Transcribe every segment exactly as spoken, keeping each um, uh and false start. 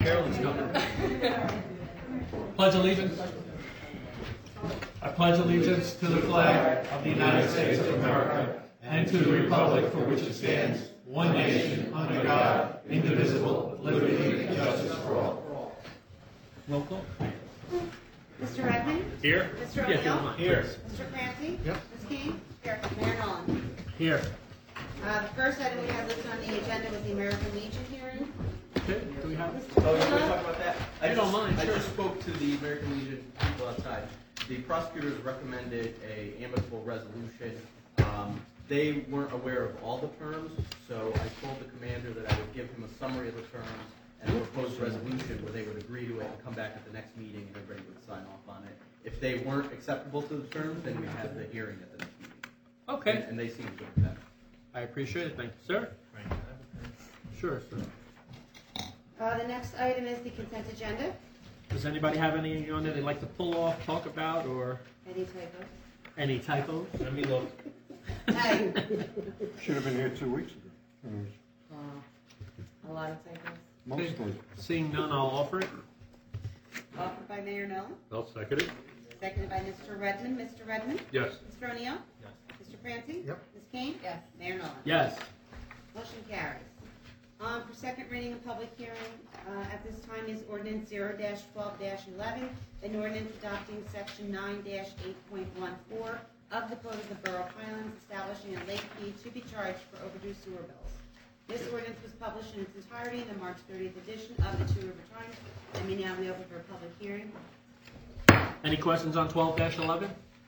Carolyn's coming. Pledge allegiance. I pledge allegiance to the flag of the United States of America and to the republic for which it stands, one nation, under God, indivisible, with liberty and justice for all. Roll call. Mister Redmond? Here. Mister Yeah, O'Neill? here. Mister Clancy? Yep. Miz King? Here. Mayor Nolan? Here. Uh, the first item we have listed on the agenda was the American Legion hearing. Okay, do we have it? Oh, you want to talk about that? I You just, don't mind, I sure. just spoke to the American Legion people outside. The prosecutors recommended a amicable resolution. Um, they weren't aware of all the terms, so I told the commander that I would give him a summary of the terms and a proposed resolution where they would agree to it and come back at the next meeting and everybody would sign off on it. If they weren't acceptable to the terms, then we'd have the hearing at the next meeting. Okay. And, and they seemed good with that. I appreciate it. Thank you, sir. Sure, sir. Uh, the next item is the consent agenda. Does anybody have any on there they'd like to pull off, talk about, or Any typos? any typos? Let me look. Hey. Should have been here two weeks ago. Uh, a lot of typos. Mostly. Seeing none, I'll offer it. Offered by Mayor Nolan. I'll second it. Seconded by Mister Redmond. Mister Redmond? Yes. Mister O'Neill? Yes. Mister Francie? Yep. Miz King? Yes. Mayor Nolan? Yes. Motion carries. Um, for second reading and public hearing, uh, at this time is ordinance zero twelve eleven, an ordinance adopting section nine eight point one four of the Code of the Borough of Highlands, establishing a late fee to be charged for overdue sewer bills. This ordinance was published in its entirety in the March thirtieth edition of the Two River Times, and may now be open for a public hearing. Any questions on twelve eleven?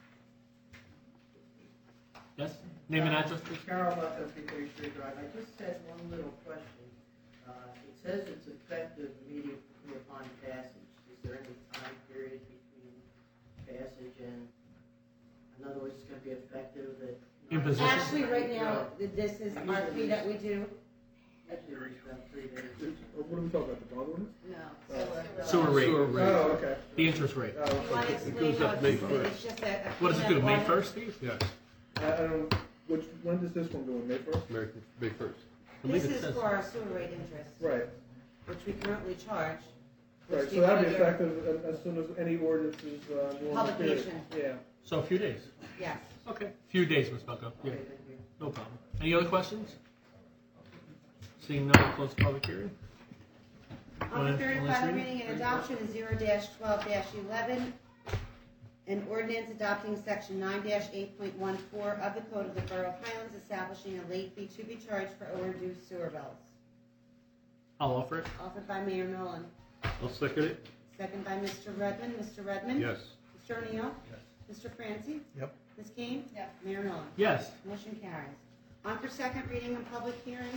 Yes? Name and address, please. Carol left us before Street Drive. I just had one little question. Uh, it says it's effective immediately upon passage. Is there any time period between passage and, in other words, it's going to be effective at... Imposition. Actually, right now, this is our fee that we do. Usually it's about three days. What are we talking about, the bond ordinance? No. Sewer rate. Oh, okay. The interest rate. Oh, You want to okay. explain how it's, it's just a... a What does it do, cleanup May order? first, Steve? Yes. I I don't, which, when does this one go in, May first? May, May first. I believe This it is says. for our sewer rate interest, Right, which we currently charge. which right, do so that'll be under effective as- as soon as any ordinance is, uh, normal period. Publication. Yeah. So a few days. Yes. Okay. Few days, Miz Bucko. Yeah. Okay, thank you. No problem. Any other questions? Seeing none, we'll close the public hearing. On the third and Unless final reading? reading and adoption is zero twelve eleven, an ordinance adopting section nine eight point one four of the Code of the Borough of Highlands, establishing a late fee to be charged for overdue sewer bills. I'll offer it. Offered by Mayor Nolan. I'll second it. Second by Mister Redmond. Mister Redmond? Yes. Mister O'Neill? Yes. Mister Francie? Yep. Miz King? Yes. Mayor Nolan? Yes. Motion carries. On for second reading and public hearing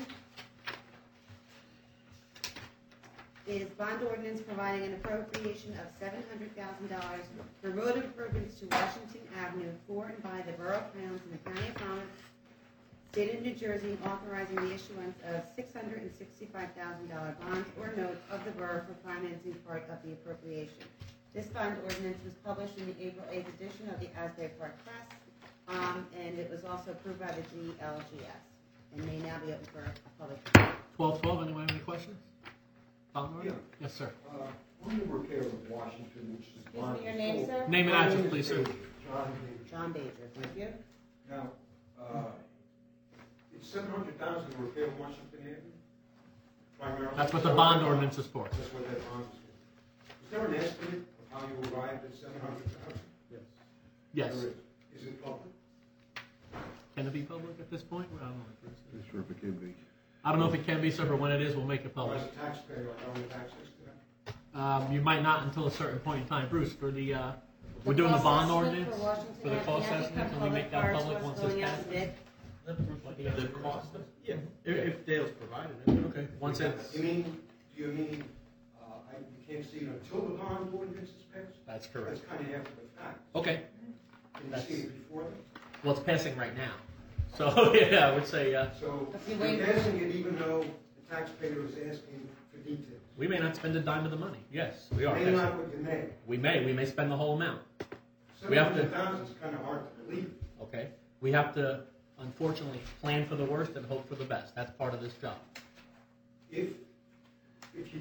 is bond ordinance providing an appropriation of seven hundred thousand dollars for road improvements to Washington Avenue for and by the Borough of Highlands in the County of Monmouth, State of New Jersey, and authorizing the issuance of six hundred sixty-five thousand dollars bonds or notes of the borough for financing part of the appropriation. This bond ordinance was published in the April eighth edition of the Asbury Park Press, um, and it was also approved by the G L G S, and may now be open for a public hearing. Twelve twelve. Anyone have any questions? Bond order? Yeah. Yes, sir. Uh, On the repair of Washington, which is... Excuse me, your name, sir? Name and address, please, sir. John Hayes. John Baker, thank you. Now, uh, it's seven hundred thousand to repair Washington Avenue? Primarily? That's what the bond ordinance is for. That's what that bond is for. Is there an estimate of how you arrived at seven hundred thousand? Yes. Yes. There is. Is it public? Can it be public at this point? Well, I don't know. Pretty sure if it can be. I don't know if it can be, sir, but when it is, we'll make it Or public. as a taxpayer, I don't have access to that? Um, you might not until a certain point in time. Bruce, for the, uh, we're doing the bond cost estimate ordinance for Washington for the Avenue cost now estimate. become Can we make that prior to public us once going it's out to passed? bid. The cost of, yeah, if, if Dale's provided it. Okay. Once it's, You mean, do you mean, uh, I, you can't see it until the bond ordinance is passed? that's That's correct. kind of after the fact. Okay. Can you see it before then? Well, it's passing right now. So, yeah, I would say, uh, So, If you you're wait- passing it even though the taxpayer is asking for details. we may not spend a dime of the money. Yes, we are. May not what you may. We may. We may spend the whole amount. We Seven have to- hundred thousand is kind of hard to believe. Okay. We have to, unfortunately, plan for the worst and hope for the best. That's part of this job. If, if you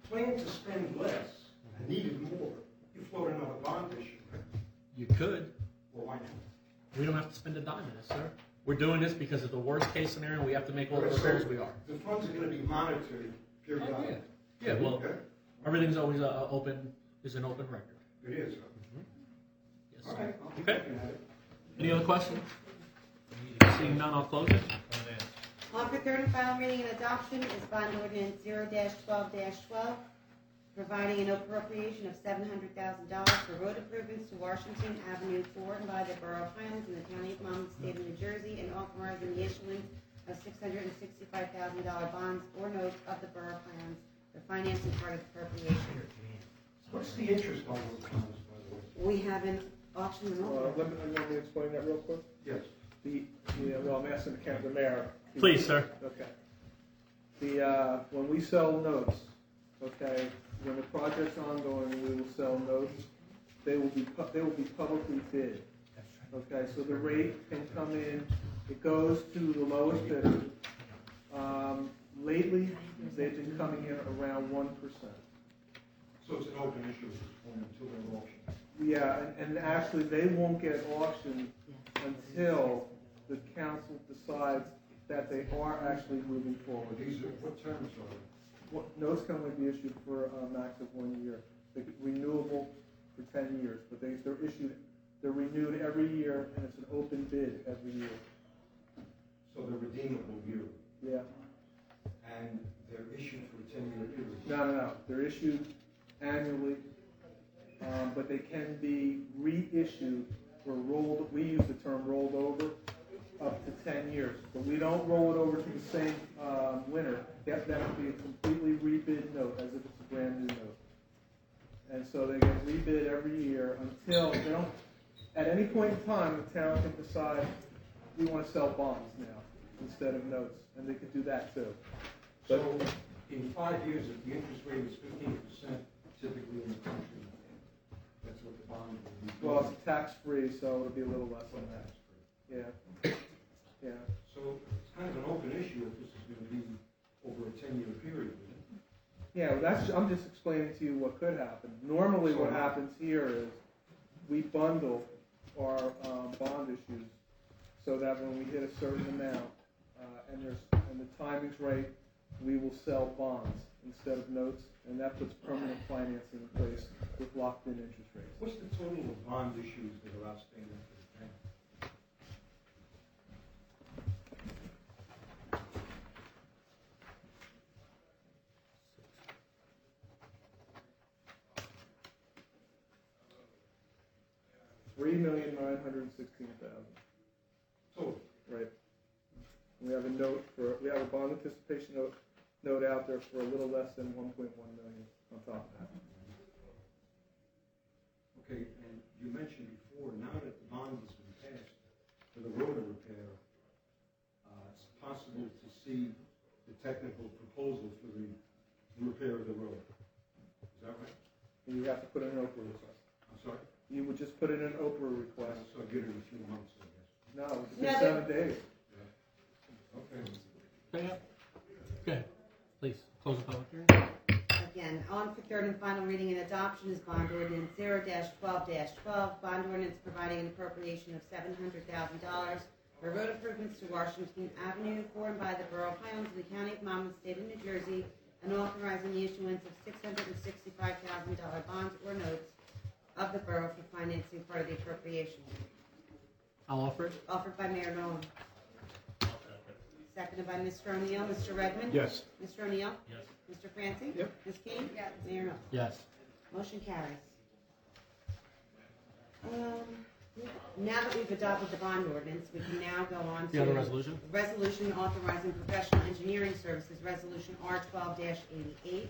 plan to spend less and needed more, you float another bond issue. You could. Well, why not? We don't have to spend a dime in this, sir. We're doing this because of the worst case scenario. We have to make all the Okay, so repairs we are. The funds are gonna be monitored periodically. Yeah, well, Okay, everything's always uh, open, is an open record. it is. Yes. All right, I'll keep Okay. looking at it. Any other questions? Seeing none, I'll close it. On for third and final reading and adoption is bond ordinance zero twelve twelve, providing an appropriation of seven hundred thousand dollars for road improvements to Washington Avenue for and by the Borough of Highlands in the County of Monmouth, State of New Jersey, and authorizing the issuance of six hundred sixty-five thousand dollars bonds or notes of the Borough of Highlands, the financing part of the appropriation. What's the interest on those bonds, by the way? We have an auction Uh, removal. let me, let me explain that real quick. Yes. The, the, uh, well, I'm asking the count, the mayor. Please, sir. Okay. The, uh, when we sell notes, okay, when the project's ongoing, we will sell notes. They will be, pu- they will be publicly bid. Okay, so the rate can come in, it goes to the lowest bidder. Um, lately, they've been coming in around one percent. So it's an open issue at this point until they're auctioned. Yeah, and, and actually, they won't get auctioned until the council decides that they are actually moving forward. These are, what terms are they? What, notes can only be issued for a max of one year. They're renewable for ten years, but they, they're issued, they're renewed every year, and it's an open bid every year. So they're redeemable yearly, Yeah. and they're issued for a ten-year period. No, no, no. They're issued annually, um, but they can be reissued or rolled. We use the term rolled over up to ten years, but we don't roll it over to the same um, winner. That that would be a completely rebid note, as if it's a brand new note. And so they get rebid every year until they don't. At any point in time, the town can decide we want to sell bonds now instead of notes, and they could do that too. So in five years, if the interest rate is fifteen percent, typically in the country, that's what the bond will be. Well, it's tax-free, so it'll be a little less than that. Yeah, yeah. So it's kind of an open issue if this is going to be over a ten-year period, isn't it? Yeah, well, that's, I'm just explaining to you what could happen. Normally what happens here is we bundle our um, bond issues so that when we hit a certain amount, uh, and there's, and the timing's right, we will sell bonds instead of notes, and that puts permanent financing in place with locked-in interest rates. What's the total of bond issues that are outstanding for the town? Three million nine hundred sixteen thousand. Total. Right. We have a note for, we have a bond anticipation note, note out there for a little less than one point one million on top of that. Okay, and you mentioned before, now that the bond has been passed for the road repair, uh, it's possible to see the technical proposal for the repair of the road. Is that right? And you have to put in an Oprah request. I'm sorry? You would just put in an Oprah request. So I get it in a few months, I guess. No, it's Yeah, been they- seven days. Okay. Okay. Okay. Please, close the public hearing. Again, on for third and final reading and adoption is bond ordinance zero twelve twelve, bond ordinance providing an appropriation of seven hundred thousand dollars for road improvements to Washington Avenue for and by the Borough of Highlands in the County of Monmouth, State of New Jersey, and authorizing the issuance of six hundred sixty-five thousand dollars bonds or notes of the borough for financing part of the appropriation. I'll offer it. Offered by Mayor Nolan. Seconded by Mister O'Neill. Mister Redmond? Yes. Mister O'Neill? Yes. Mister Francie? Yep. Miz Kane? Yes. Mayor Nolan? Yes. Motion carries. Um, now that we've adopted the bond ordinance, we can now go on to... The other resolution? Resolution authorizing professional engineering services, Resolution R twelve eighty-eight.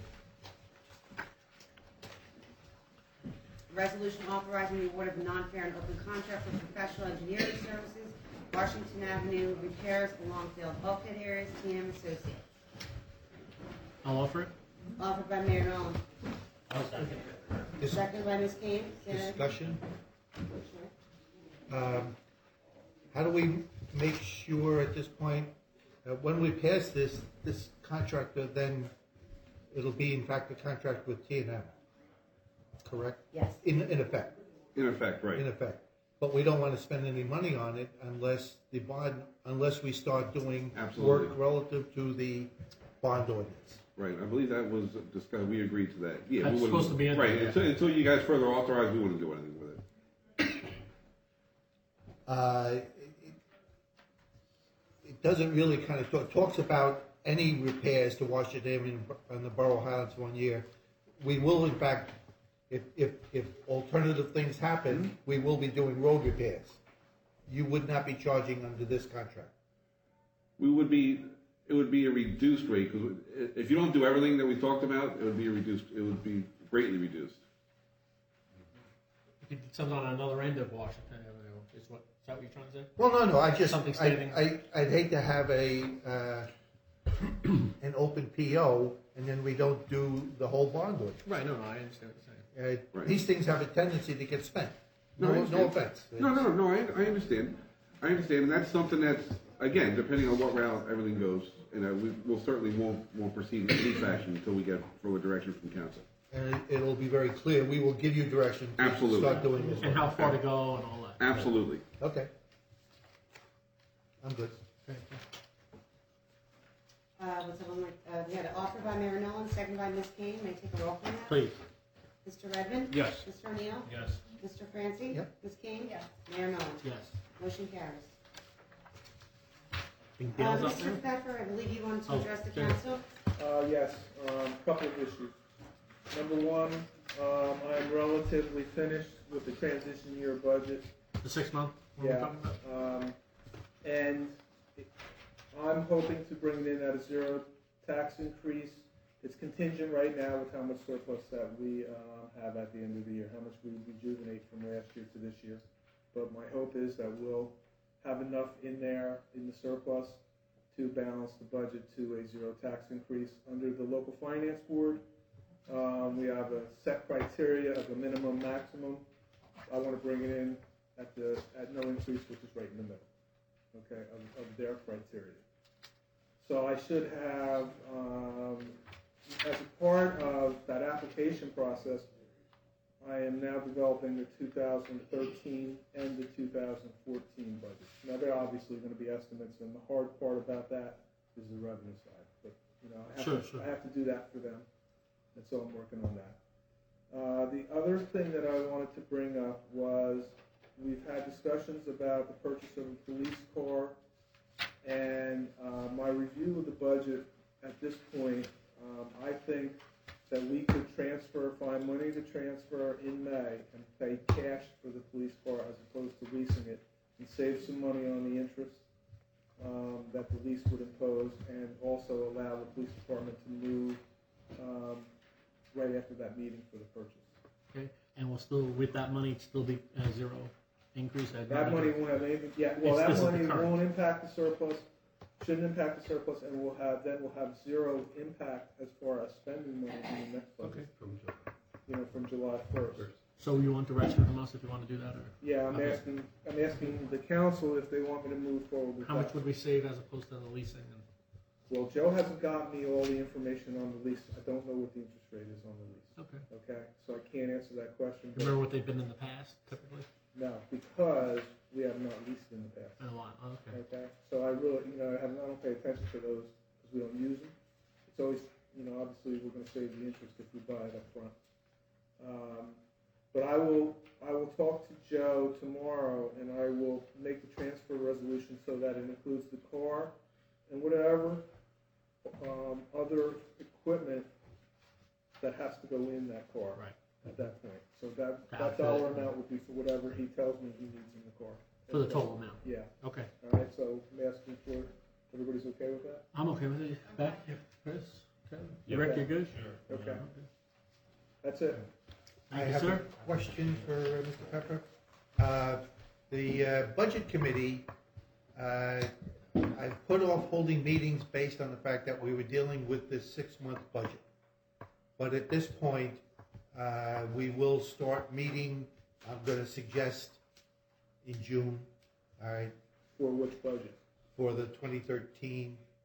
Resolution authorizing the award of a non-fair and open contract for professional engineering services, Washington Avenue repairs along failed bulkhead areas, T M Associates. I'll offer it. Offered by Mayor Nolan. I'll second it. Seconded by Miz Kane. Senator? Discussion, Sure. um, how do we make sure at this point, that when we pass this, this contractor then it'll be in fact a contract with T and M, correct? Yes. In, in effect, In effect, right. in effect. But we don't want to spend any money on it unless the bond, unless we start doing Absolutely. work relative to the bond ordinance. Right, I believe that was discussed, we agreed to that. Yeah, we That's wouldn't- supposed to be in Right, there, yeah. until, until you guys further authorize, we wouldn't do anything with it. Uh, it, it doesn't really kind of talk, talks about any repairs to wash it in in the Borough Highlands one year. We will, in fact, if, if, if alternative things happen, we will be doing road repairs. You would not be charging under this contract. We would be, it would be a reduced rate, because if you don't do everything that we talked about, it would be a reduced, it would be greatly reduced. You could do something on another end of Washington Avenue, is what, is that what you're trying to say? Well, no, no, I just, Something I, standing. I, I'd hate to have a, uh, an open P O and then we don't do the whole bond ordinance. Right, no, no, I understand what you're saying. Uh, Right. These things have a tendency to get spent. No, I No, no understand. offense. No, no, no, I, I understand. I understand, and that's something that's, again, depending on what route everything goes, you know, we, we'll certainly won't, won't proceed in any fashion until we get further direction from council. And it- it'll be very clear, we will give you direction to Absolutely. start doing this. And how far to go and all that. Absolutely. Okay. I'm good. Okay. Uh, was someone like, uh, we had an offer by Mayor Nolan, second by Miz Kane. May I take a roll call now? Please. Mister Redmond? Yes. Mister O'Neill? Yes. Mister Francie? Yep. Miz King? Yes. Mayor Nolan? Yes. Motion carries. Think Uh, Dale's up Mister there? Pfeffer, I believe you wanted to Oh, address the sure. council. Uh, yes, um, couple of issues. Number one, um, I'm relatively finished with the transition year budget. The six month? what we're Yeah, talking about? um, and I'm hoping to bring it in at a zero tax increase. It's contingent right now with how much surplus that we, uh, have at the end of the year, how much we rejuvenate from last year to this year. But my hope is that we'll have enough in there, in the surplus, to balance the budget to a zero tax increase. Under the local finance board, um, we have a set criteria of a minimum, maximum. I want to bring it in at the, at no increase, which is right in the middle, okay, of, of their criteria. So I should have, um, as a part of that application process, I am now developing the two thousand thirteen and the two thousand fourteen budget. Now, they're obviously going to be estimates, and the hard part about that is the revenue side. But, you know, I have, Sure, to, sure. I have to do that for them, and so I'm working on that. Uh, the other thing that I wanted to bring up was we've had discussions about the purchase of a police car, and uh, my review of the budget at this point, um, I think that we could transfer, find money to transfer in May and pay cash for the police car as opposed to leasing it, and save some money on the interest um, that the lease would impose, and also allow the police department to move um, right after that meeting for the purchase. Okay, and we'll still, with that money, still be a zero increase? I'd That rather- money won't have anything, yeah, well, It's- that this is the money current. won't impact the surplus, shouldn't impact the surplus, and we'll have, then we'll have zero impact as far as spending money in the next budget, From July you know, from July first. first. So you want direction from us if you want to do that, or Yeah, I'm Okay. asking, I'm asking the council if they want me to move forward with how much that. would we save as opposed to the leasing? And Well, Joe hasn't gotten me all the information on the lease, I don't know what the interest rate is on the lease, Okay. okay? So I can't answer that question, You remember what they've been in the past, typically? no, because we have not leased in the past. In a while, oh, okay. Okay, so I really, you know, I have, I don't pay attention to those because we don't use them. It's always, you know, obviously we're gonna save the interest if we buy it up front. Um, but I will, I will talk to Joe tomorrow and I will make the transfer resolution so that it includes the car and whatever, um, other equipment that has to go in that car. Right. At that point, so that, To that outfit dollar it. amount would be for whatever he tells me he needs in the car. For the total amount? Yeah. Okay. All right, so I'm asking for, everybody's okay with that? I'm okay with it. Beck, Chris, Kevin? Yeah. Rick, you good? Okay. That's it. I Thank you, have sir. a question for uh, Mister Pepper. Uh, The uh, Budget Committee, uh, I've put off holding meetings based on the fact that we were dealing with this six-month budget. But at this point, uh, we will start meeting, I'm going to suggest in June, all right, For which budget? for the twenty thirteen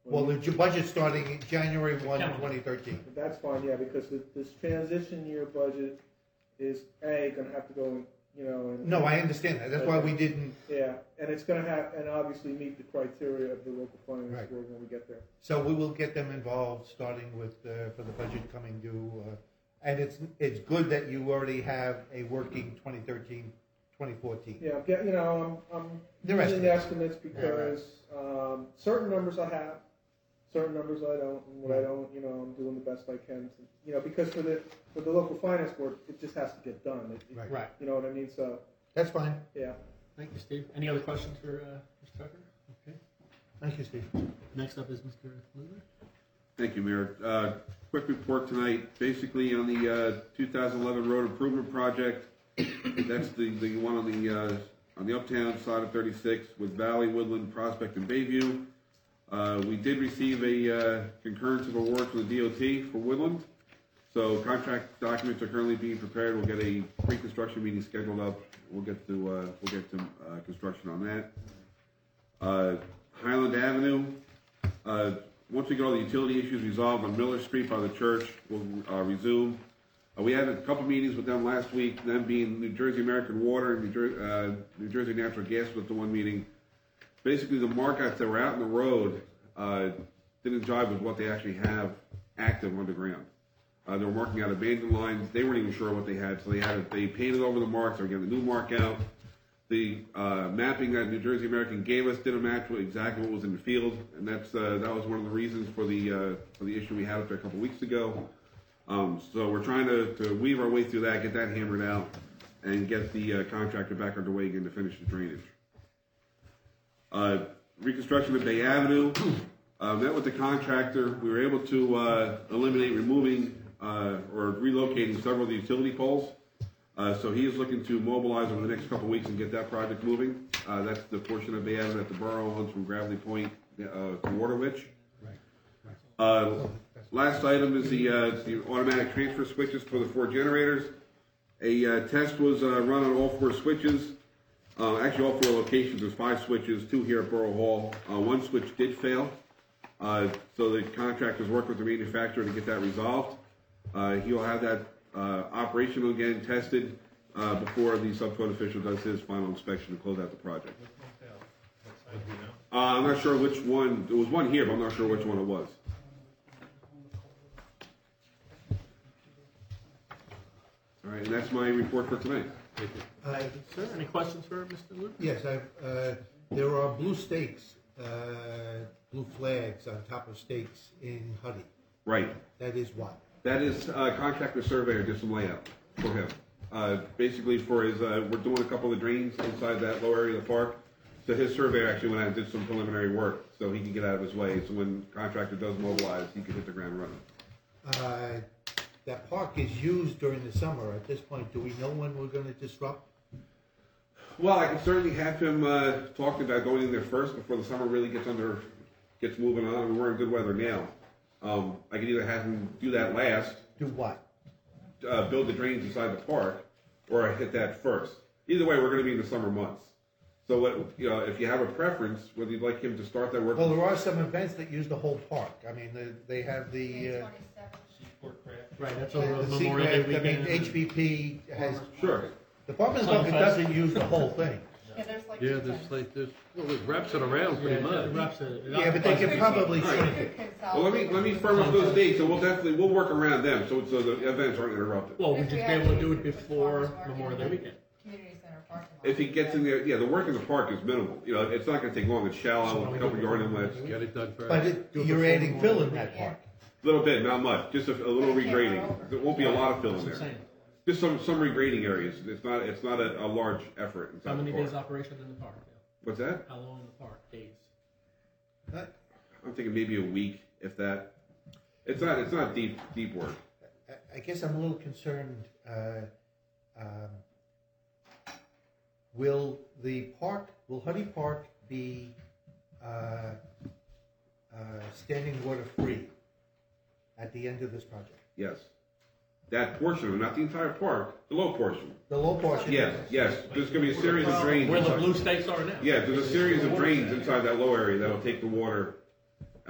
Well, the ju- budget's starting January first, Calendar. twenty thirteen. That's fine, yeah, because the- this transition year budget is, A, gonna have to go, you know, and. No, I understand that. That's why we didn't, Yeah, and it's gonna have, and obviously meet the criteria of the local finance Right. board when we get there. so we will get them involved, starting with, uh, for the budget coming due. uh, And it's, it's good that you already have a working twenty thirteen, twenty fourteen. Yeah, I'm get, you know, I'm, I'm They're using estimates. estimates because, um, certain numbers I have, certain numbers I don't, and what I don't, you know, I'm doing the best I can to, you know, because for the, for the local finance board, it just has to get done. It- it- Right. Right. You know what I mean? So, That's fine. yeah. Thank you, Steve. Any other questions for uh, Mister Tucker? Okay. Thank you, Steve. Next up is Mister Luber. Thank you, Mayor. Uh, Quick report tonight, basically on the uh, two thousand eleven road improvement project. That's the, the one on the, uh, on the uptown side of thirty-six with Valley, Woodland, Prospect, and Bayview. Uh, We did receive a uh, concurrence of award from the D O T for Woodland. So contract documents are currently being prepared. We'll get a pre-construction meeting scheduled up. We'll get to, uh, we'll get to uh, construction on that. Uh, Highland Avenue, uh, once we get all the utility issues resolved on Miller Street by the church, we'll uh, resume. Uh, we had a couple meetings with them last week, them being New Jersey American Water and New, Jer- uh, New Jersey Natural Gas was the one meeting. Basically, the markouts that were out in the road uh, didn't jive with what they actually have active underground. Uh, they were marking out abandoned lines. They weren't even sure what they had, so they had it, they painted over the marks. They were getting the new mark out. The uh, mapping that New Jersey American gave us didn't match what, exactly what was in the field, and that's uh, that was one of the reasons for the uh, for the issue we had up there a couple weeks ago. Um, so we're trying to, to weave our way through that, get that hammered out, and get the uh, contractor back underway again to finish the drainage. Uh, reconstruction of Bay Avenue. Uh, met with the contractor. We were able to uh, eliminate removing uh, or relocating several of the utility poles. Uh, so he is looking to mobilize over the next couple of weeks and get that project moving. Uh, that's the portion of Bay Avenue that the borough owns from Gravely Point uh, to Waterwitch. Uh, last item is the, uh, the automatic transfer switches for the four generators. A uh, test was uh, run on all four switches. Uh, actually, all four locations. There's five switches, two here at Borough Hall. Uh, one switch did fail. Uh, so the contractors worked with the manufacturer to get that resolved. Uh, he'll have that uh, operational again, tested uh, before the subcode official does his final inspection to close out the project. Uh, I'm not sure which one. There was one here, but I'm not sure which one it was. All right, and that's my report for tonight. Thank you. Uh, Sir, any questions for Mister Luber? Yes, I, uh, there are blue stakes, uh, blue flags on top of stakes in Huddy. Right. That is what? That is uh, contractor surveyor did some layout for him. Uh, basically for his, uh, we're doing a couple of drains inside that low area of the park. So his surveyor actually went out and did some preliminary work so he can get out of his way. So when contractor does mobilize, he can hit the ground running. Uh, that park is used during the summer. At this point, do we know when we're gonna disrupt? Well, I can certainly have him uh, talk about going in there first before the summer really gets under, gets moving on. I mean, we're in good weather now. Um, I could either have him do that last, Do what? uh, build the drains inside the park, or I hit that first. Either way, we're going to be in the summer months. So, what, you know, if you have a preference, whether you'd like him to start that work. Well, there are some events that use the whole park. I mean, they, they have the, uh, Right, that's over the Memorial Day secret, I mean, weekend. H B P has, Sure. the Farmers Market doesn't use the whole thing. Yeah, there's like. Yeah, there's like, there's, well, it wraps it around Yeah, pretty it much. wraps it- it Yeah, but they can occupies- probably shrink it. Well, let me let me firm up those dates, and we'll definitely we'll work around them so so the events aren't interrupted. Well, we'd just be able to do it before Memorial Day weekend. Community center parking lot. If he gets in there, yeah, the work in the park is minimal. You know, it's not going to take long. It's shallow, a couple yard inlets, a Get it done first. But it, you're adding fill in that park. little bit, not much, just a, a little regrading. There won't be a lot of fill in That's what I'm there. saying. Just some some regrading areas. It's not it's not a, a large effort How inside many the days park. operation in the park? Yeah. What's that? How long in the park? Days. I'm thinking maybe a week, if that. It's not it's not deep deep work. I- I guess I'm a little concerned, uh, um, will the park, will Huddy Park be, uh, uh, standing water free at the end of this project? Yes. That portion of it, not the entire park, the low portion. The low portion? Yes, yes. There's gonna be a series of drains. Where the inside- blue stakes are now. Yeah, there's a series of drains inside that low area that'll take the water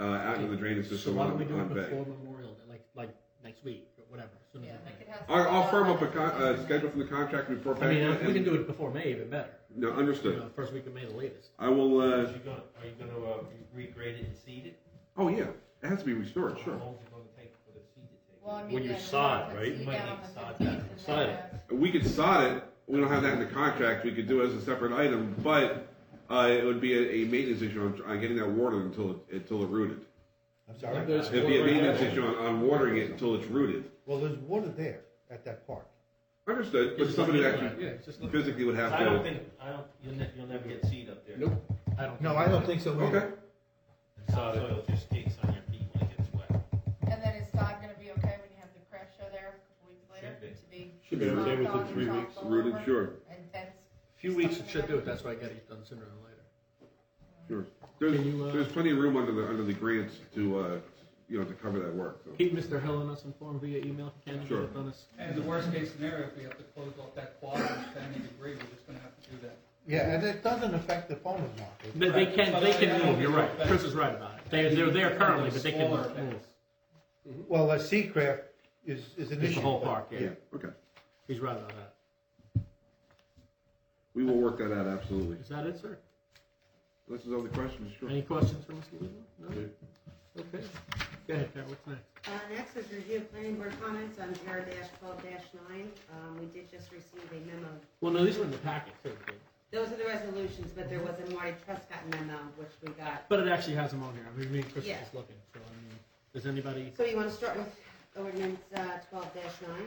uh, out into the drainage So system why on, don't we do on it Bay. before Memorial Day, like, like next week, or whatever, as soon as Yeah, we make it can. have. I'll, I'll firm up a con- uh, schedule from the contractor before. I mean, back- if we can do it before May, even better. No, You understood. know, first week of May, the latest. I will. Uh, Are you gonna, are you gonna, uh, regrade it and seed it? oh yeah, it has to be restored. Sure. How long is it gonna take for the seed to take? Well, I mean, When you yeah, sod, put right? seed You might down on need the to sod fifteenth that. and Sod then it. have- We could sod it. We don't have that in the contract. We could do it as a separate item, but uh, it would be a, a maintenance issue on, on getting that watered until it, until it rooted. I'm sorry? There's It'd be a water right maintenance there. issue on, on watering it until it's rooted. Well, there's water there at that park. Understood, but Just somebody look that at actually it. Yeah, just look. physically would have I don't to. think, I don't, you'll ne- you'll never get seed up there. Nope. I don't. No, think I so. don't think so either. Okay. And topsoil just sticks on your feet when it gets wet. And then is sod gonna be okay when you have the craft show there a couple weeks later? Should be. To be. Should be okay knocked within on and three chopped weeks. all Rooted, over sure. And fence. Few weeks it should do it, that's why I gotta get done sooner than later. Sure. There's, Can you, uh, there's plenty of room under the under the grants to uh, you know to cover that work. So. Keep Mister Hill and us informed via email if you can. Sure. Get it done as- And the worst case scenario, if we have to close off that quad to any degree, we're just gonna have to do that. Yeah, and it doesn't affect the farmer's market. They, they can, they can Right. move, you're right, Chris is right about it. They, they're there currently, but they can Smaller move. fence. Well, a Seacraft is, is an It's issue. the whole but- park, yeah. Yeah. Okay. He's right about that. We will work that out absolutely. Is that it, sir? Unless there's other questions, sure. Any questions for Mister Lino? No? Okay. Go ahead, Carol, what's next? Uh, next is review of planning board comments on R twelve nine. Um, we did just receive a memo. Well, no, these were in the packet too. but- Those are the resolutions, but there was a Marty Truscott memo, which we got. But it actually has them on here. I mean, me and Chris are Yeah. just looking, so I mean, does anybody, So you want to start with ordinance, uh, twelve nine?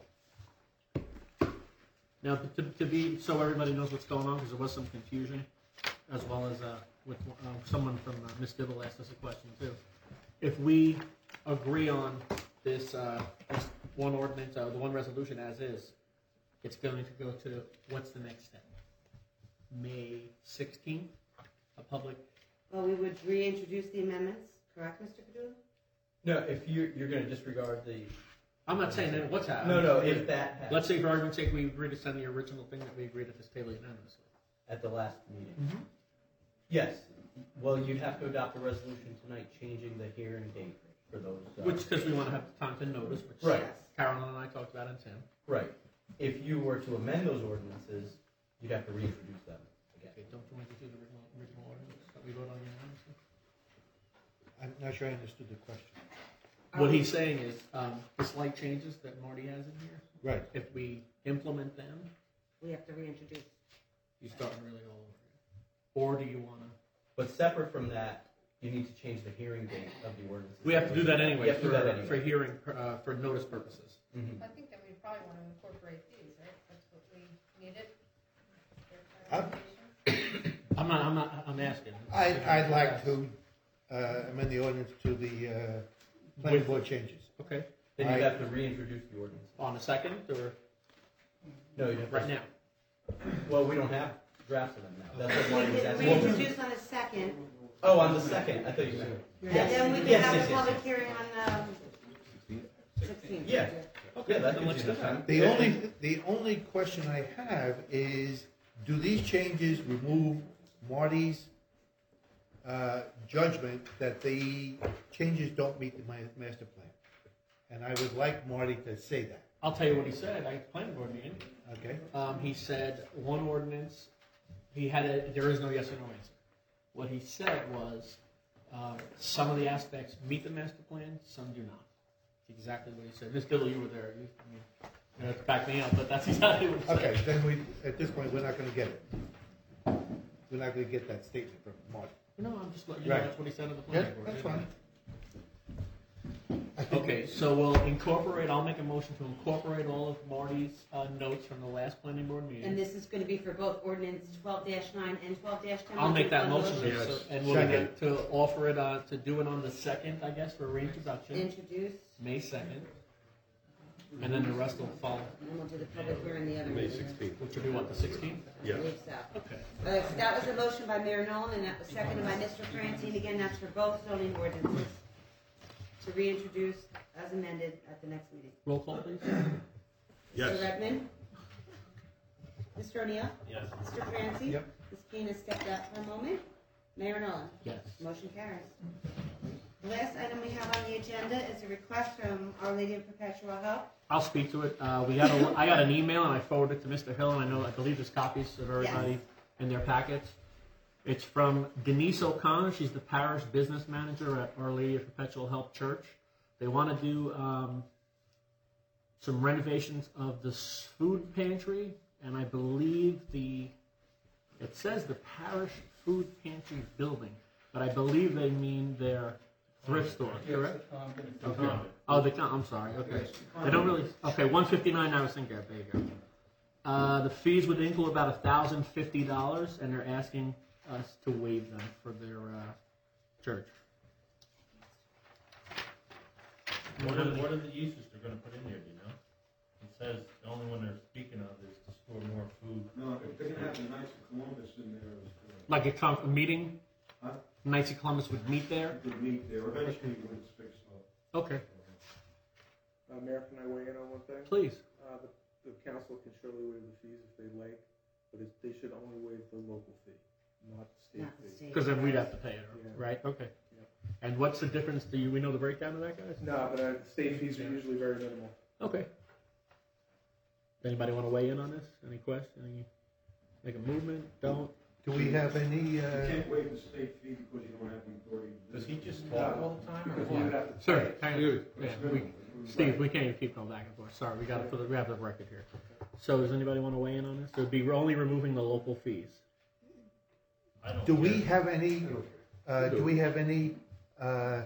now, to, to be, so everybody knows what's going on, because there was some confusion, as well as, uh, with, um, someone from, uh, Miss Dibble asked us a question too. If we agree on this, uh, this one ordinance, uh, the one resolution as is, it's going to go to, what's the next step? May sixteenth, a public, Well, we would reintroduce the amendments, correct, Mister Padula? No, if you, you're gonna disregard the, I'm not saying that, what's happening? no, no, if that happens. Let's say for argument's sake, we agree to send the original thing that we agreed at this table unanimously. At the last meeting. Mm-hmm. Yes, well, you'd have to adopt a resolution tonight changing the hearing date for those. uh, Which, because we want to have time to notice, which Right. Carolyn and I talked about, and Tim. Right. If you were to amend those ordinances, you'd have to reintroduce them again. Okay, don't you want to do the original, original ordinance that we voted on unanimously? I'm not sure I understood the question. What he's saying is, um, the slight changes that Marty has in here, Right. if we implement them, We have to reintroduce. you're starting really all over again. Or do you want to? But separate from that, you need to change the hearing date of the ordinances. We have to do that anyway, You have to do for, that anyway. for hearing, uh, for notice purposes. Mhm. I think that we probably want to incorporate these, right? That's what we needed. I'm- I'm not, I'm not, I'm asking. I, I'd like to uh, amend the ordinance to the uh, planning With- board changes. Okay, Then I- you'd have to reintroduce the ordinance. on a second, or No, you'd have to. right now? Well, we don't have drafts of them now. That's what We Marty was could asking. reintroduce on a second, Oh, on the second, I thought you meant. and Yes. then we could Yes, have yes, a yes, public yes. hearing on, um, sixteenth. Yeah. Okay, Yeah, that then gives let's you do enough that. time. The Yeah. only, the only question I have is, do these changes remove Marty's uh, judgment that the changes don't meet the ma- master plan? And I would like Marty to say that, I'll tell you what he said, I planning board meeting. okay? Um, he said one ordinance, he had a, there is no yes or no answer. What he said was, um, some of the aspects meet the master plan, some do not. Exactly what he said. Miz Dibble, you were there, you, I mean, you have to back me up, but that's exactly what he said. Okay, then we, at this point, we're not gonna get it. We're not gonna get that statement from Marty. No, I'm just letting you know, Right. that's what he said in the Yeah, planning board. that's fine. I think- Okay, so we'll incorporate, I'll make a motion to incorporate all of Marty's, uh, notes from the last planning board And meeting. this is gonna be for both ordinance twelve nine and twelve ten? I'll make that motion, Yes. so- and we'll Second. get to offer it, uh, to do it on the second, I guess, for reintroduction, Introduce, May second. And then the rest will follow, and then we'll do the public hearing the other. May meeting. sixteenth. which will be what, the sixteenth? I Yeah. believe so. Okay. Uh, so that was a motion by Mayor Nolan, and that was seconded by Mister Francine. Again, that's for both zoning ordinances to reintroduce as amended at the next meeting. Roll call, please. Mister Yes. Redmond? Mister O'Neill? Yes. Mister Francie? Yep. Miz Kane has stepped out for a moment. Mayor Nolan? Yes. Motion carries. The last item we have on the agenda is a request from Our Lady of Perpetual Help. I'll speak to it. Uh, we got a, I got an email and I forwarded it to Mister Hill, and I know I believe there's copies of everybody Yes. in their packets. It's from Denise O'Connor. She's the parish business manager at Our Lady of Perpetual Help Church. They want to do um, some renovations of the s- food pantry, and I believe the it says the parish food pantry building, but I believe they mean their thrift store, correct? Okay. Oh, the con- I'm sorry. Okay. They don't really. Okay, one fifty nine. I was thinking. There you go. Uh, the fees would equal about a thousand fifty dollars, and they're asking us to waive them for their uh, church. What are, what are the uses they're gonna put in there, do you know? It says the only one they're speaking of is to store more food. No, if they're gonna have the Knights of Columbus in there, as well. Like a, com- a meeting, Huh? Knights of Columbus would meet there. You could meet there eventually when it's fixed up. Okay, Uh, Mayor, can I weigh in on one thing? please. Uh, the, the council can surely waive the fees if they like, but it's, they should only waive the local fee, not the state Not the fee. state. Because then we'd have to pay it, Yeah. right? Okay. Yep. And what's the difference? Do you we know the breakdown of that, guys? No, but uh, state fees are usually very minimal. Okay. Anybody want to weigh in on this? Any question? Any make a movement? Don't. Do we have any, You uh, can't waive the state fee because you don't have the authority. to do Does he it. just talk all the time, or Because we would what? have to. Sir, hang on. It's Yeah, we, minimal. Steve, we can't even keep going back and forth. Sorry, we got to put the, we have the record here. So, does anybody want to weigh in on this? So, it'd be only removing the local fees. I don't do we care. have any, uh, do we have any, uh, uh,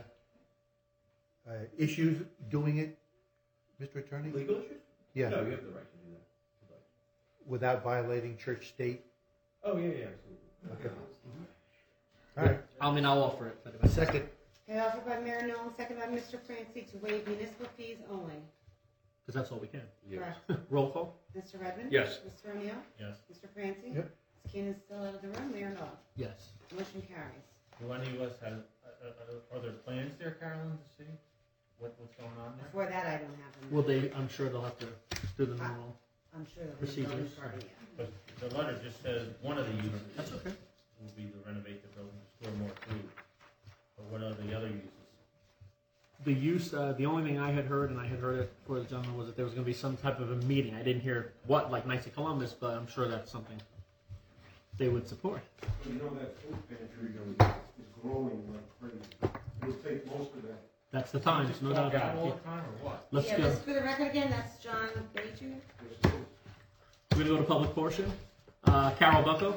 issues doing it, Mister Attorney? Legal issues? Yeah, No, you have the right to do that. without violating church state? Oh, yeah, yeah, absolutely. Okay. All right, I mean, I'll offer it. But second, Okay, offered by Mayor Nolan, second by Mister Francie to waive municipal fees only. Because that's all we can. Correct. Roll call. Mister Redmond? Yes. Mister O'Neill? Yes. Mister Francie? Yep. Miz Keenan is still out of the room. Mayor Nolan? Yes. Motion carries. Do any of us have, uh, uh, are there plans there, Carolyn, to see what, what's going on there? Before that, I don't have them. Will they? I'm sure they'll have to do the normal. I'm sure they'll be done Procedures. for you. But the letter just says one of the uses. That's okay. Will be to renovate the building to store more food. But what are the other uses? The use, uh, the only thing I had heard, and I had heard it before the gentleman, was that there was going to be some type of a meeting. I didn't hear what, like Knights of Columbus, but I'm sure that's something they would support. You know, that food pantry is is growing like crazy. It'll take most of that. That's the times, no doubt Talk about out all it. the time, or what? Let's Yeah, go. just for the record again, that's John Beju. We're going to go to public portion. Uh, Carol Bucko.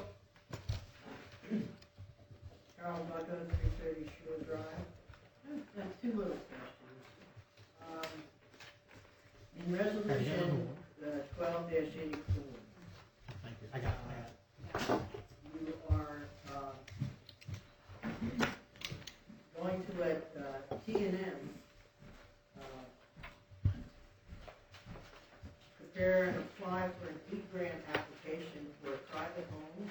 Carl Bucko, three thirty Shore Drive. I have two little questions. Um, In resolution uh, twelve eighty-four, Thank you. I got it. you are uh, going to let uh, T and M uh, prepare and apply for an E-grant application for private homes.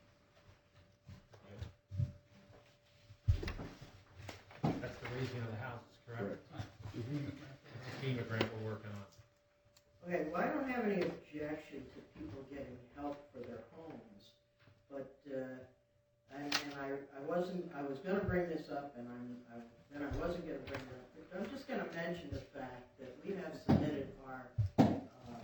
That's the raising of the houses, correct? FEMA grant we're working on. Okay, well, I don't have any objection to people getting help for their homes, but, uh, and, and I, I wasn't, I was gonna bring this up, and I'm, I, then I wasn't gonna bring it up, but I'm just gonna mention the fact that we have submitted our, uh,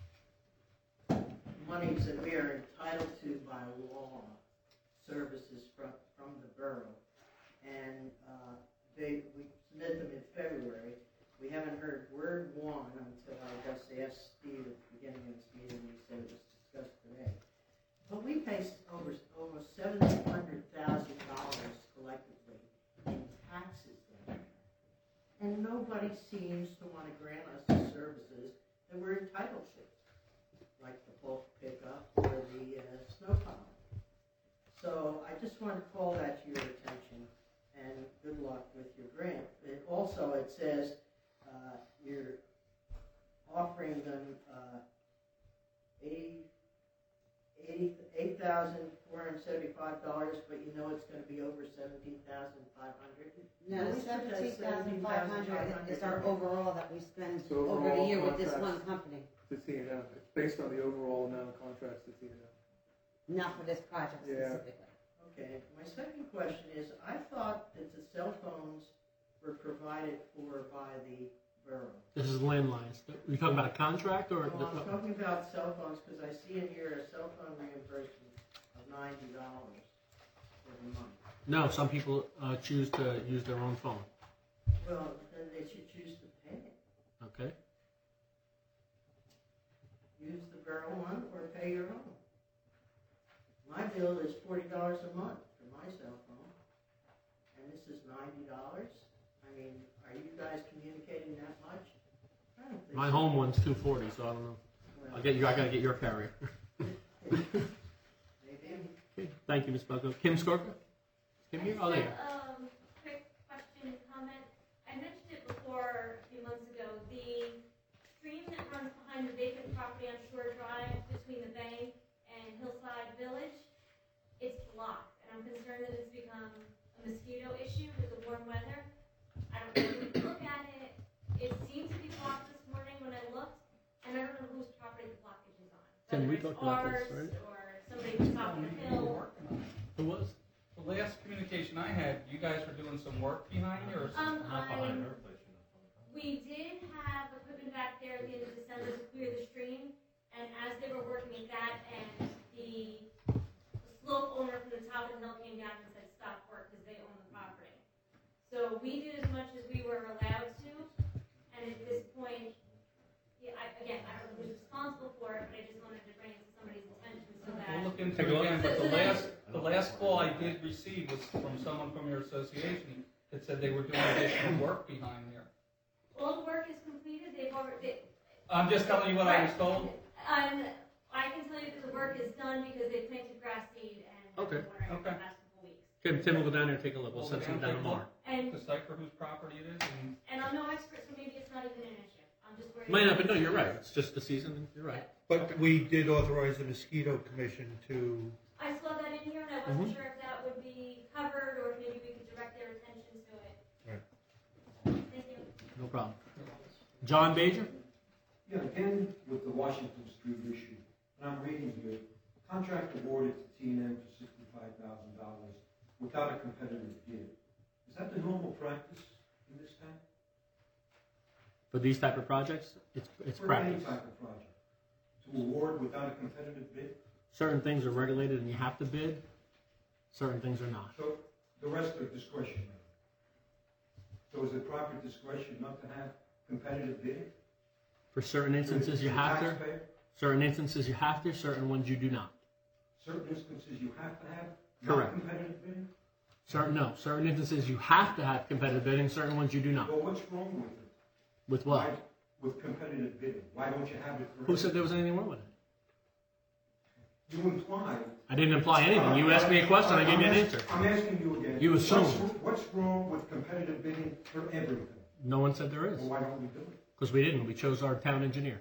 monies that we are entitled to by law, services from, from the borough, and, uh, they, we submitted them in February. We haven't heard word one until I just asked Steve at the beginning of this meeting, he said it was discussed today. But we pay over, almost seven hundred thousand dollars collectively in taxes down there. And nobody seems to want to grant us the services that we're entitled to, like the bulk pickup or the uh, snow plowing. So I just want to call that to your attention, and good luck with your grant. It also, it says, Uh, you're offering them uh, eight thousand four hundred seventy-five dollars, but you know it's going to be over seventeen thousand five hundred dollars. No, the seventeen thousand five hundred is our overall that we spend So over the overall year with this one contracts. company, To T and M, it's based on the overall amount of contracts to T and M. not for this project Yeah. specifically. Okay, my second question is, I thought that the cell phones were provided for by the borough. This is landlines. Are you talking about a contract or? Well, I'm talking about cell phones, because I see in here a cell phone reimbursement of ninety dollars every month. No, some people uh, choose to use their own phone. Well, then they should choose to pay it. Okay. Use the borough one or pay your own. My bill is forty dollars a month for my cell phone, and this is ninety dollars. I mean, are you guys communicating that much? I don't think My so. home one's two forty, so I don't know. Well, I'll get you. I gotta get your carrier. maybe. Okay. Thank you, Miz Bucko. Kim Skorka? Kim here? Oh, there you are. Um, quick question, comment. I mentioned it before a few months ago. The stream that runs behind the vacant property on Shore Drive between the bank and Hillside Village, it's blocked. And I'm concerned that it's become a mosquito issue with the warm weather. I don't know if you can look at it. It seemed to be blocked this morning when I looked, and I don't know whose property the blockage is on. Can we Whether it's talk about ours this, right? or somebody from top of the hill. Who was? The last communication I had, you guys were doing some work behind here or something? Um, I, we did have equipment back there at the end of December to clear the stream, and as they were working at that end, the slope owner from the top of the hill came down and said stop work because they own the property. So we did as much as we were allowed to, and at this point, yeah, I, again, I don't know who's responsible for it, but I just wanted to bring it to somebody's attention so that. We'll look into Take a it look. again, but So- the so that- last, the last call I did receive was from someone from your association that said they were doing additional work behind there. All the work is completed, they've already, they, I'm just telling you what I was told. Um, I can tell you that the work is done because they planted grass seed and have Okay, been watering it for okay. the past couple weeks. Tim, Tim will go down there and take a look. We'll We'll send go some down, down take a look. tomorrow. And, Decipher whose property it is and and I'm no expert, so maybe it's not even an issue. I'm just worried. Might not, about but no, the you're right. season. It's just the season. You're right. But we did authorize the mosquito commission to, I saw that in here and I wasn't Mhm. sure if that would be covered or if maybe we could direct their attention to it. Right. Thank you. No problem. John Bajer? Yeah, again, with the Washington Street issue, and I'm reading here, contract awarded to T and M for sixty-five thousand dollars without a competitive bid. Is that the normal practice in this town? For these type of projects, it's it's For any practice. type of project? To award without a competitive bid? Certain things are regulated and you have to bid. Certain things are not. So the rest are discretionary. So is it proper discretion not to have competitive bidding? For certain instances, you For have to. taxpayer? Certain instances, you have to. Certain ones, you do not. Certain instances you have to have Correct. not competitive bidding? Certain no. Certain instances, you have to have competitive bidding. Certain ones, you do not. Well, what's wrong with it? With what? Why- With competitive bidding? Why don't you have it for? Who said there was anything wrong with it? You imply. I didn't imply anything. You asked me a question, I gave you an answer. I'm asking you again. You assumed. What's, what's wrong with competitive bidding for everything? No one said there is. Well, why don't we do it? Because we didn't. We chose our town engineer.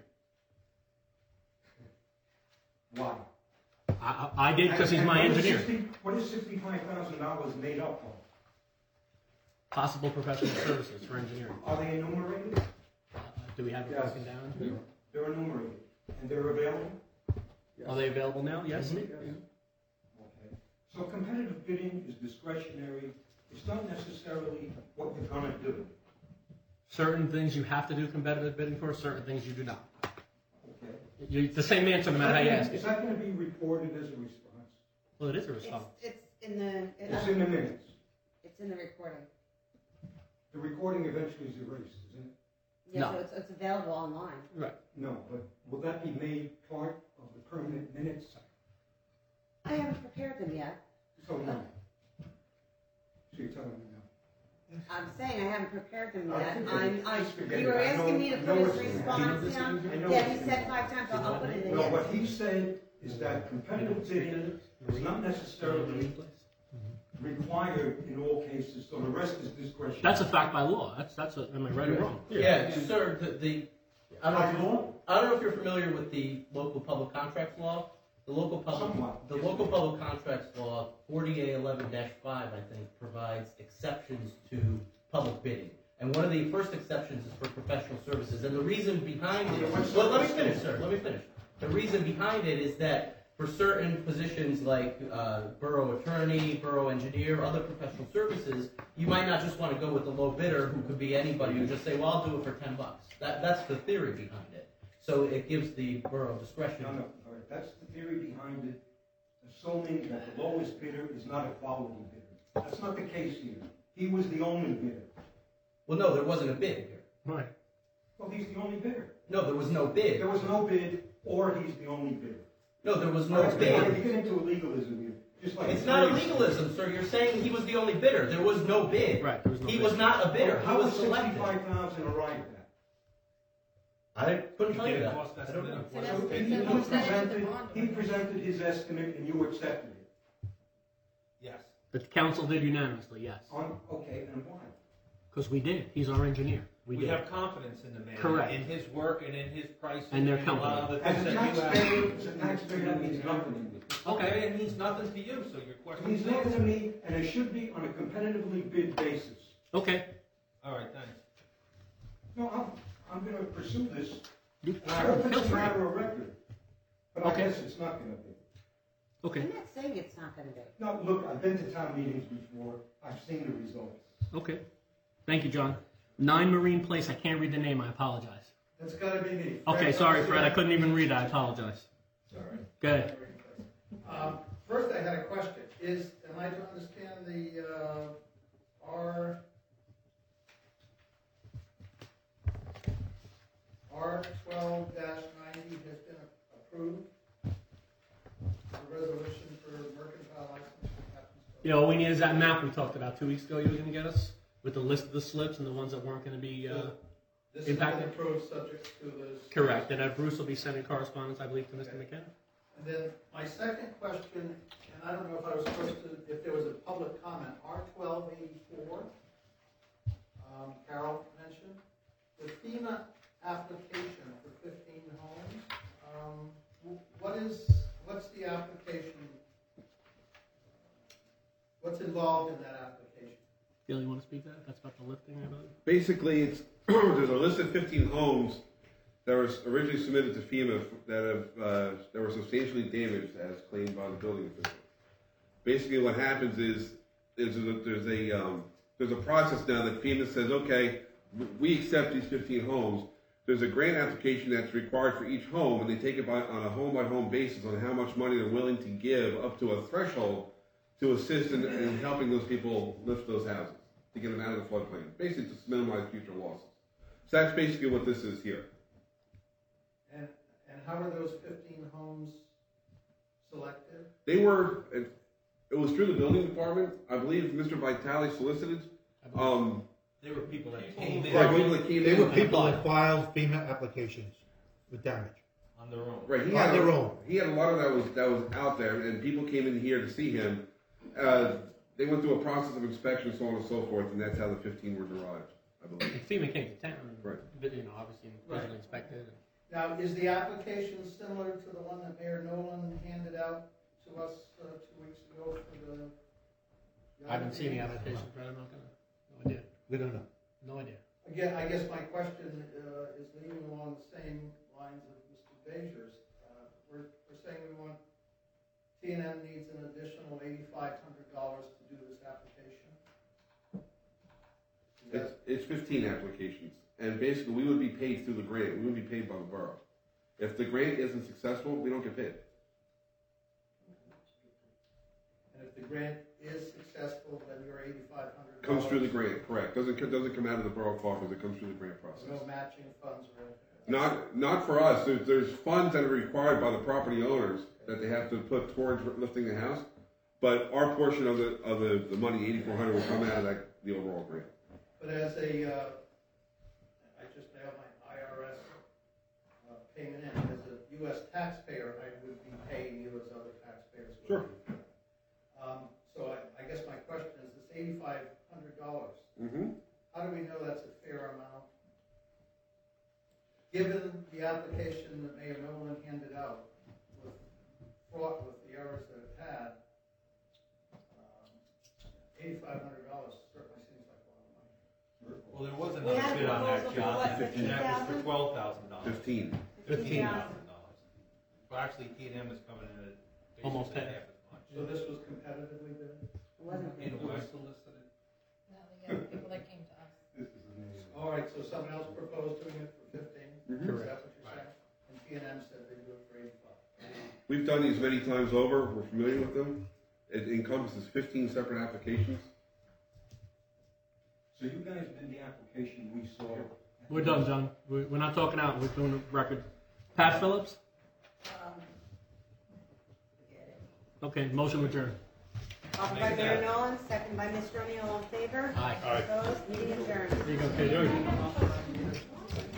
Why? I, I, I did because he's And- my and what is engineer. sixty What is sixty-five thousand dollars made up of? Possible professional services for engineering. Are they enumerated? Uh, do we have it Yes. broken down? They're enumerated, and they're available? Are they available now? Yes. Mhm. Okay. So competitive bidding is discretionary. It's not necessarily what you're gonna do. Certain things you have to do competitive bidding for. Certain things you do not. Okay. You, it's the same answer no matter how you ask Is it. that gonna be reported as a response? Well, it is a It's, response. it's in the, It's in the minutes. it's in the recording. The recording eventually is erased, isn't it? Yeah, No. so it's, it's available online. Right. No, but will that be made part of the permanent minutes? I haven't prepared them yet. So no. So you're telling me no? I'm saying I haven't prepared them I yet. think I'm, it- I, just forget you it. were I asking know- me to I put know his it's- I know response down. I know Yeah, it's- he said five times, I'll, I'll put it in, No, yes. what he said is that competitive bidding is not necessarily required in all cases, so the rest is discretionary. That's a fact by law. That's that's a, am I right or wrong? Yeah, sir, the, the, I don't know, if By you're- law? I don't know if you're familiar with the local public contracts law. The local public, Somewhat. the local public contracts law, forty A eleven five, I think, provides exceptions to public bidding. And one of the first exceptions is for professional services. And the reason behind it, well, let me finish, sir, let me finish. The reason behind it is that For certain positions like uh, borough attorney, borough engineer, other professional services, you might not just want to go with the low bidder, who could be anybody, and just say, well, I'll do it for ten bucks. That, that's the theory behind it. So it gives the borough discretion. No, no, all right, that's the theory behind it, assuming that the lowest bidder is not a quality bidder. That's not the case here. He was the only bidder. Well, no, there wasn't a bid here. Right. Well, he's the only bidder. No, there was no bid. There was no bid, or he's the only bidder. No, there was All no right, bid. You get into a legalism here. Just like It's not a legalism, sir. You're saying he was the only bidder. There was no bid. Right, there was no He bid. was not a bidder. He How was was selected. sixty-five thousand arrived at? I couldn't tell you Get a that. cost I don't estimate know. of So what that's- it He takes. that's he what percentage of the presented, bond he presented his estimate and you accepted it. Yes. The council did unanimously, yes. On, okay, and why? Because we did. He's our engineer. We, We did. have confidence in the man. Correct. In his work and in his pricing. And their a lot of company. the As things a that you taxpayer, ask. as a taxpayer, that means nothing to me. Okay, it means nothing to you, so your It question means is nothing to answered. me, and it should be on a competitively bid basis. Okay. All right, thanks. No, I'm, I'm gonna pursue this, You, and I sure, hope feel it's a free. matter of record. But I Okay. guess it's not gonna be. Okay. I'm not saying it's not gonna be. No, look, I've been to town meetings before, I've seen the results. Okay. Thank you, John. Nine Marine Place. I can't read the name. I apologize. That's gotta be me. Okay, sorry, Fred. I couldn't even read it. I apologize. Sorry. Go ahead. Um, first, I had a question. Is, am I to understand the, uh, R, R twelve ninety has been approved? The resolution for mercantile license? Yeah, all we need is that map we talked about two weeks ago. You were going to get us with the list of the slips and the ones that weren't going to be uh, This has been impacted. approved subject to this. Correct. And uh, Bruce will be sending correspondence, I believe, to Mister McKenna. And then my second question, and I don't know if I was supposed to, if there was a public comment, R twelve eighty-four, um, Carol mentioned, the FEMA application for fifteen homes, um, wh- what is, what's the application? What's involved in that application? Bill, you want to speak to that? That's about the lifting, I believe. Basically, it's there's a list of fifteen homes that were originally submitted to FEMA that have uh, that were substantially damaged as claimed by the building official. Basically, what happens is there's a, there's a um, there's a process now that FEMA says, okay, we accept these fifteen homes. There's a grant application that's required for each home, and they take it by, on a home by home basis on how much money they're willing to give up to a threshold to assist in, in helping those people lift those houses to get them out of the floodplain, basically to minimize future losses. So that's basically what this is here. And, and how are those fifteen homes selected? They were, it, it was through the building department. I believe Mister Vitale solicited. Um, They were people that came in. right, people that came They in were and people applied. that filed FEMA applications with damage. On their own. Right, he On had their a, own. He had a lot of that was that was out there, and people came in here to see him. Uh, they went through a process of inspection, so on and so forth, and that's how the fifteen were derived, I believe. And FEMA came to town, Right. but, you know, obviously visually inspected. And Now, is the application similar to the one that Mayor Nolan handed out to us uh, two weeks ago for the? I haven't seen the application, Fred. I'm not gonna. No idea. We don't know. No idea. Again, I guess my question uh, is leaning along the same lines of Mister Bajor's. Uh, we're, we're saying we want, T and M needs an additional eighty-five hundred dollars to do this application. Is It's, that, it's fifteen applications, and basically we would be paid through the grant. We would be paid by the borough. If the grant isn't successful, we don't get paid. and if the grant is successful, then your eighty-five hundred dollars. Comes through the grant, correct? Doesn't doesn't come out of the borough coffers. It comes through the grant process. No matching funds or anything. Not not for us. There's, there's funds that are required by the property owners that they have to put towards lifting the house, but our portion of the of the, the money, eighty-four hundred, will come out of that the overall grant. But as a, uh, I just have my I R S uh, payment in, as a U S taxpayer, I would be paying you as other taxpayers would. Sure. be. Um, so I, I guess my question is, this eighty-five hundred dollars, Mm-hmm. how do we know that's a fair amount? Given the application that Mayor Nolan handed out, with fraught with the errors that it had, um, eighty-five hundred dollars certainly seems like a lot of money. Well, there was We had another a bid on that proposal for job, what, and that was for fifteen thousand? twelve thousand dollars. Fifteen. Fifteen thousand dollars. Well, actually, T and M is coming in at Almost basically half. half as much. So this was competitively bid? It wasn't. In a way. Solicited. No, the uh, people that came to us. This is amazing. All right, so someone else proposed doing it for fifteen? Mhm. Is that what you're saying? And T and M said they'd do it for eighty-five. We've done these many times over, we're familiar with them. It encompasses fifteen separate applications. So you guys did the application we saw. We're done, John. We- We're not talking out. We're doing the record. Pat Phillips? Um, forget it. Okay, motion adjourned. Offered by Mayor Nolan, second by Mister O'Neill, all in favor? Aye. Opposed, meeting adjourned. There you go, Kate.